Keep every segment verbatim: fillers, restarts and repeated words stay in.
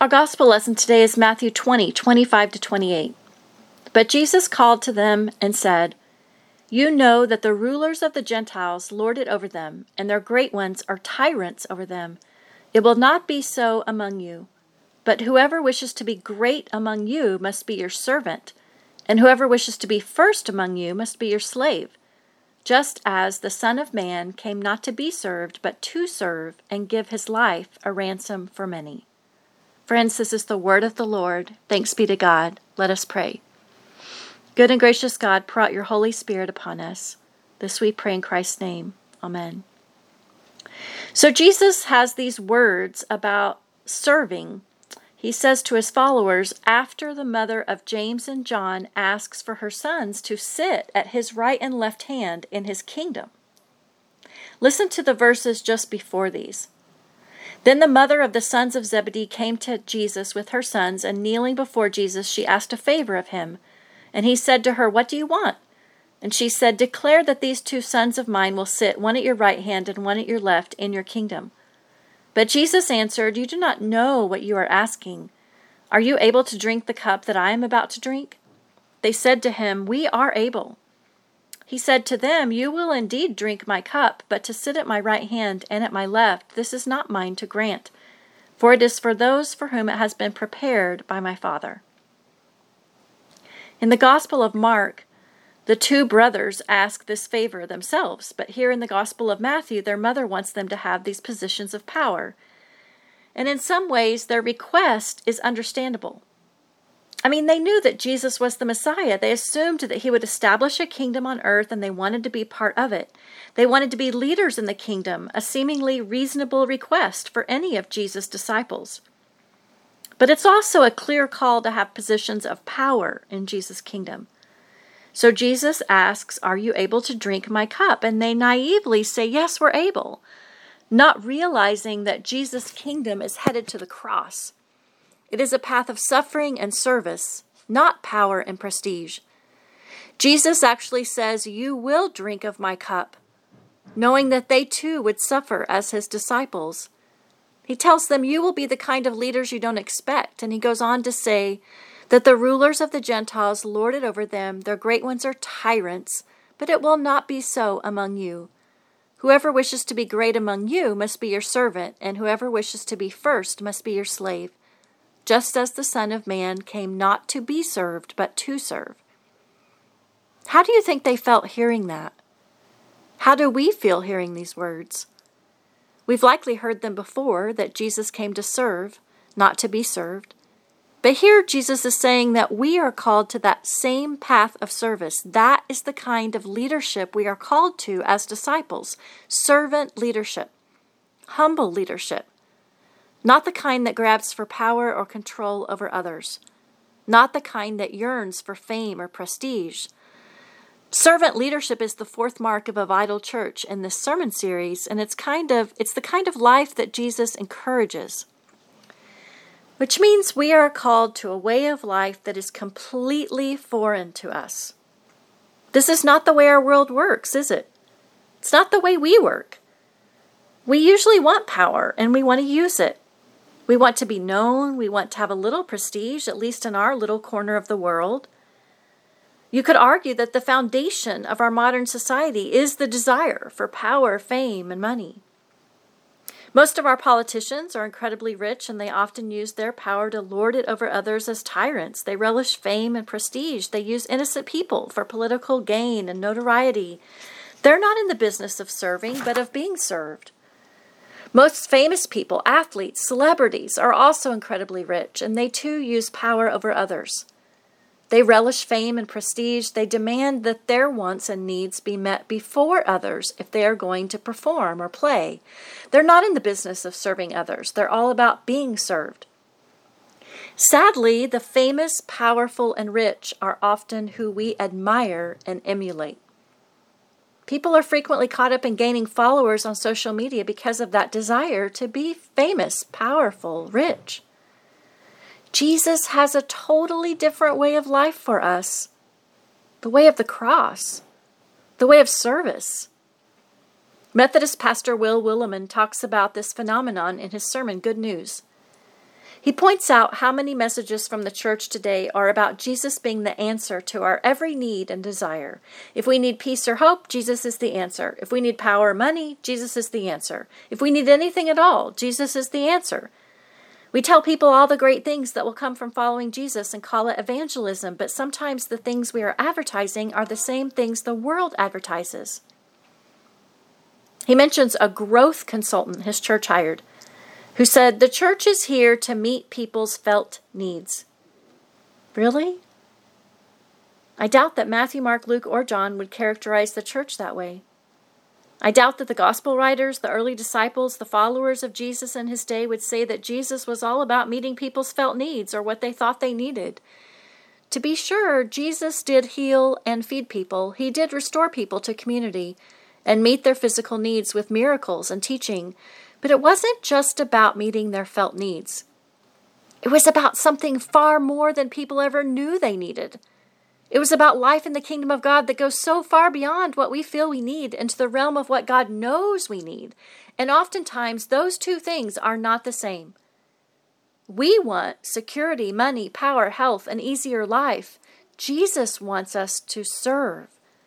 Our gospel lesson today is Matthew twenty, twenty-five to twenty-eight. But Jesus called to them and said, "You know that the rulers of the Gentiles lord it over them, and their great ones are tyrants over them. It will not be so among you. But whoever wishes to be great among you must be your servant, and whoever wishes to be first among you must be your slave, just as the Son of Man came not to be served, but to serve and give his life a ransom for many." Friends, this is the word of the Lord. Thanks be to God. Let us pray. Good and gracious God, pour out your Holy Spirit upon us. This we pray in Christ's name. Amen. So Jesus has these words about serving. He says to his followers, after the mother of James and John asks for her sons to sit at his right and left hand in his kingdom. Listen to the verses just before these. Then the mother of the sons of Zebedee came to Jesus with her sons, and kneeling before Jesus, she asked a favor of him. And he said to her, "What do you want?" And she said, "Declare that these two sons of mine will sit, one at your right hand and one at your left, in your kingdom." But Jesus answered, "You do not know what you are asking. Are you able to drink the cup that I am about to drink?" They said to him, "We are able." He said to them, "You will indeed drink my cup, but to sit at my right hand and at my left, this is not mine to grant, for it is for those for whom it has been prepared by my Father." In the Gospel of Mark, the two brothers ask this favor themselves, but here in the Gospel of Matthew, their mother wants them to have these positions of power. And in some ways, their request is understandable. I mean, they knew that Jesus was the Messiah. They assumed that he would establish a kingdom on earth, and they wanted to be part of it. They wanted to be leaders in the kingdom, a seemingly reasonable request for any of Jesus' disciples. But it's also a clear call to have positions of power in Jesus' kingdom. So Jesus asks, "Are you able to drink my cup?" And they naively say, "Yes, we're able," not realizing that Jesus' kingdom is headed to the cross. It is a path of suffering and service, not power and prestige. Jesus actually says, "You will drink of my cup," knowing that they too would suffer as his disciples. He tells them, "You will be the kind of leaders you don't expect." And he goes on to say that the rulers of the Gentiles lord it over them, their great ones are tyrants, but it will not be so among you. Whoever wishes to be great among you must be your servant, and whoever wishes to be first must be your slave, just as the Son of Man came not to be served, but to serve. How do you think they felt hearing that? How do we feel hearing these words? We've likely heard them before, that Jesus came to serve, not to be served. But here Jesus is saying that we are called to that same path of service. That is the kind of leadership we are called to as disciples. Servant leadership. Humble leadership. Not the kind that grabs for power or control over others. Not the kind that yearns for fame or prestige. Servant leadership is the fourth mark of a vital church in this sermon series, and it's kind of it's the kind of life that Jesus encourages. Which means we are called to a way of life that is completely foreign to us. This is not the way our world works, is it? It's not the way we work. We usually want power, and we want to use it. We want to be known. We want to have a little prestige, at least in our little corner of the world. You could argue that the foundation of our modern society is the desire for power, fame, and money. Most of our politicians are incredibly rich, and they often use their power to lord it over others as tyrants. They relish fame and prestige. They use innocent people for political gain and notoriety. They're not in the business of serving, but of being served. Most famous people, athletes, celebrities, are also incredibly rich, and they too use power over others. They relish fame and prestige. They demand that their wants and needs be met before others if they are going to perform or play. They're not in the business of serving others. They're all about being served. Sadly, the famous, powerful, and rich are often who we admire and emulate. People are frequently caught up in gaining followers on social media because of that desire to be famous, powerful, rich. Jesus has a totally different way of life for us. The way of the cross. The way of service. Methodist pastor Will Willimon talks about this phenomenon in his sermon, Good News. He points out how many messages from the church today are about Jesus being the answer to our every need and desire. If we need peace or hope, Jesus is the answer. If we need power or money, Jesus is the answer. If we need anything at all, Jesus is the answer. We tell people all the great things that will come from following Jesus and call it evangelism, but sometimes the things we are advertising are the same things the world advertises. He mentions a growth consultant his church hired, who said, the church is here to meet people's felt needs. Really? I doubt that Matthew, Mark, Luke, or John would characterize the church that way. I doubt that the gospel writers, the early disciples, the followers of Jesus in his day would say that Jesus was all about meeting people's felt needs or what they thought they needed. To be sure, Jesus did heal and feed people. He did restore people to community and meet their physical needs with miracles and teaching. But it wasn't just about meeting their felt needs. It was about something far more than people ever knew they needed. It was about life in the kingdom of God that goes so far beyond what we feel we need into the realm of what God knows we need. And oftentimes, those two things are not the same. We want security, money, power, health, an easier life. Jesus wants us to serve.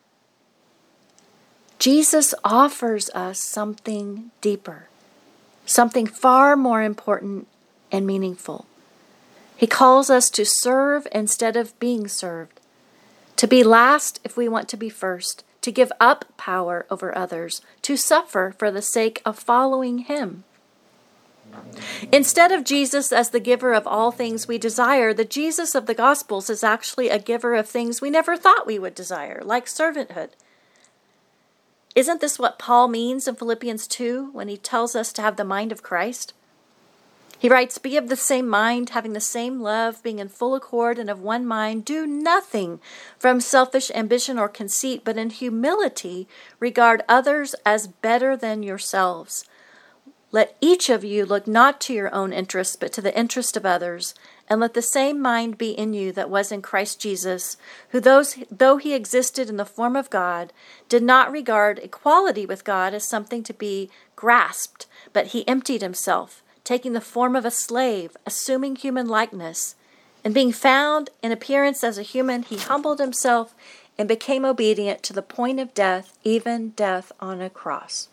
Jesus offers us something deeper. Something far more important and meaningful. He calls us to serve instead of being served. To be last if we want to be first. To give up power over others. To suffer for the sake of following him. Instead of Jesus as the giver of all things we desire, the Jesus of the Gospels is actually a giver of things we never thought we would desire, like servanthood. Isn't this what Paul means in Philippians two when he tells us to have the mind of Christ? He writes, be of the same mind, having the same love, being in full accord and of one mind. Do nothing from selfish ambition or conceit, but in humility regard others as better than yourselves. Let each of you look not to your own interests, but to the interest of others. And let the same mind be in you that was in Christ Jesus, who those, though he existed in the form of God, did not regard equality with God as something to be grasped, but he emptied himself, taking the form of a slave, assuming human likeness. And being found in appearance as a human, he humbled himself and became obedient to the point of death, even death on a cross.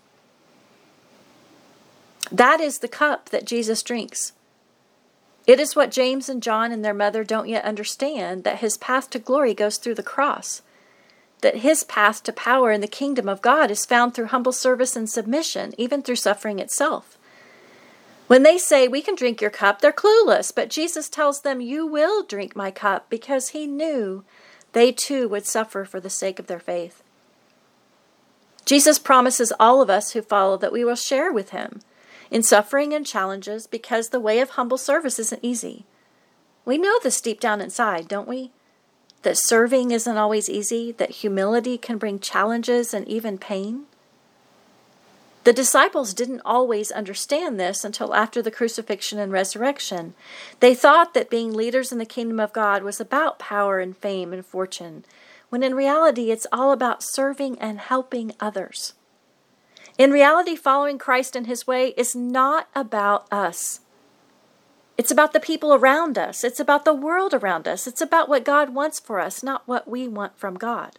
That is the cup that Jesus drinks. It is what James and John and their mother don't yet understand, that his path to glory goes through the cross, that his path to power in the kingdom of God is found through humble service and submission, even through suffering itself. When they say, we can drink your cup, they're clueless, but Jesus tells them, you will drink my cup, because he knew they too would suffer for the sake of their faith. Jesus promises all of us who follow that we will share with him in suffering and challenges, because the way of humble service isn't easy. We know this deep down inside, don't we? That serving isn't always easy, that humility can bring challenges and even pain. The disciples didn't always understand this until after the crucifixion and resurrection. They thought that being leaders in the kingdom of God was about power and fame and fortune, when in reality it's all about serving and helping others. In reality, following Christ in his way is not about us. It's about the people around us. It's about the world around us. It's about what God wants for us, not what we want from God.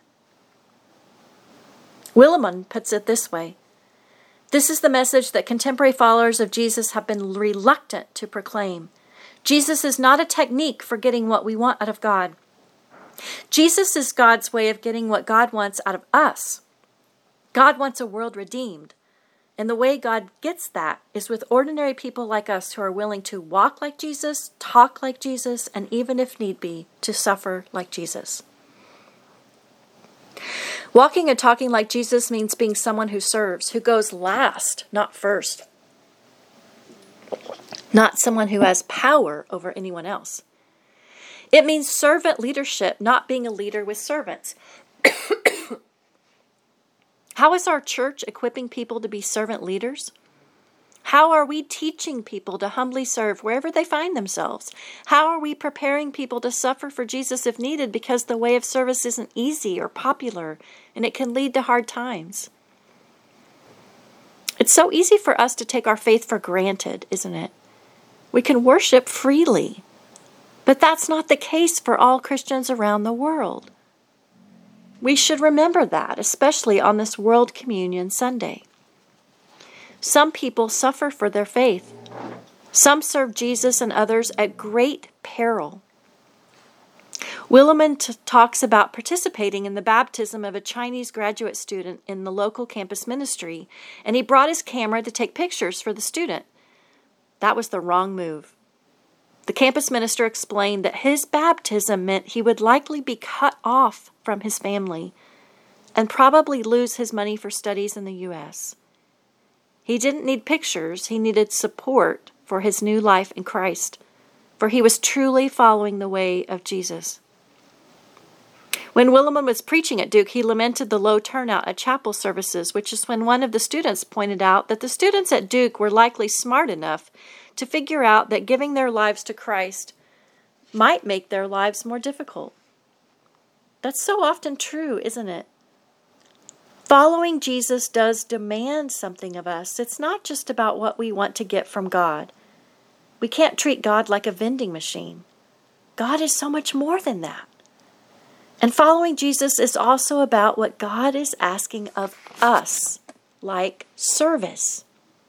Willimon puts it this way. This is the message that contemporary followers of Jesus have been reluctant to proclaim. Jesus is not a technique for getting what we want out of God. Jesus is God's way of getting what God wants out of us. God wants a world redeemed. And the way God gets that is with ordinary people like us who are willing to walk like Jesus, talk like Jesus, and even if need be, to suffer like Jesus. Walking and talking like Jesus means being someone who serves, who goes last, not first. Not someone who has power over anyone else. It means servant leadership, not being a leader with servants. How is our church equipping people to be servant leaders? How are we teaching people to humbly serve wherever they find themselves? How are we preparing people to suffer for Jesus if needed, because the way of service isn't easy or popular and it can lead to hard times? It's so easy for us to take our faith for granted, isn't it? We can worship freely. But that's not the case for all Christians around the world. We should remember that, especially on this World Communion Sunday. Some people suffer for their faith. Some serve Jesus and others at great peril. Willimon t- talks about participating in the baptism of a Chinese graduate student in the local campus ministry, and he brought his camera to take pictures for the student. That was the wrong move. The campus minister explained that his baptism meant he would likely be cut off from his family and probably lose his money for studies in the U S. He didn't need pictures, he needed support for his new life in Christ, for he was truly following the way of Jesus. When Willimon was preaching at Duke, he lamented the low turnout at chapel services, which is when one of the students pointed out that the students at Duke were likely smart enough to figure out that giving their lives to Christ might make their lives more difficult. That's so often true, isn't it? Following Jesus does demand something of us. It's not just about what we want to get from God. We can't treat God like a vending machine. God is so much more than that. And following Jesus is also about what God is asking of us, like service.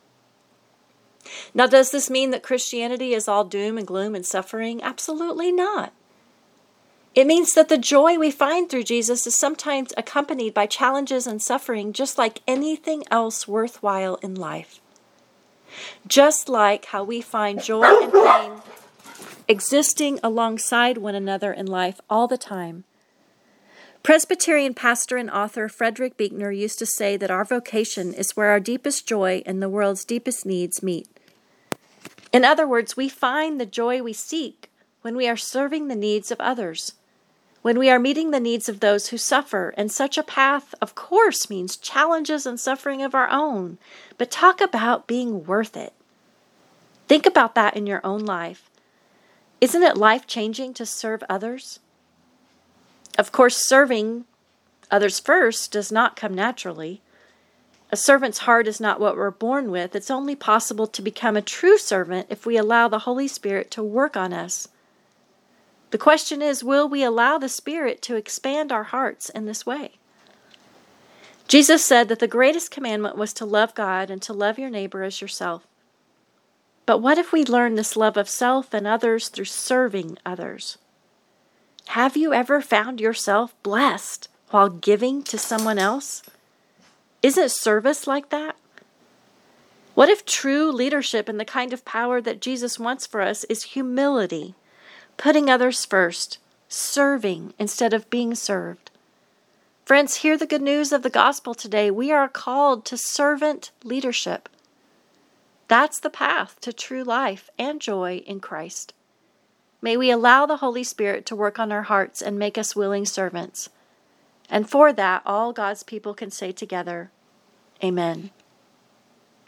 Now, does this mean that Christianity is all doom and gloom and suffering? Absolutely not. It means that the joy we find through Jesus is sometimes accompanied by challenges and suffering, just like anything else worthwhile in life. Just like how we find joy and pain existing alongside one another in life all the time. Presbyterian pastor and author Frederick Buechner used to say that our vocation is where our deepest joy and the world's deepest needs meet. In other words, we find the joy we seek when we are serving the needs of others, when we are meeting the needs of those who suffer. And such a path, of course, means challenges and suffering of our own. But talk about being worth it. Think about that in your own life. Isn't it life-changing to serve others? Of course, serving others first does not come naturally. A servant's heart is not what we're born with. It's only possible to become a true servant if we allow the Holy Spirit to work on us. The question is, will we allow the Spirit to expand our hearts in this way? Jesus said that the greatest commandment was to love God and to love your neighbor as yourself. But what if we learn this love of self and others through serving others? Have you ever found yourself blessed while giving to someone else? Isn't service like that? What if true leadership and the kind of power that Jesus wants for us is humility, putting others first, serving instead of being served? Friends, hear the good news of the gospel today. We are called to servant leadership. That's the path to true life and joy in Christ. May we allow the Holy Spirit to work on our hearts and make us willing servants. And for that, all God's people can say together, Amen.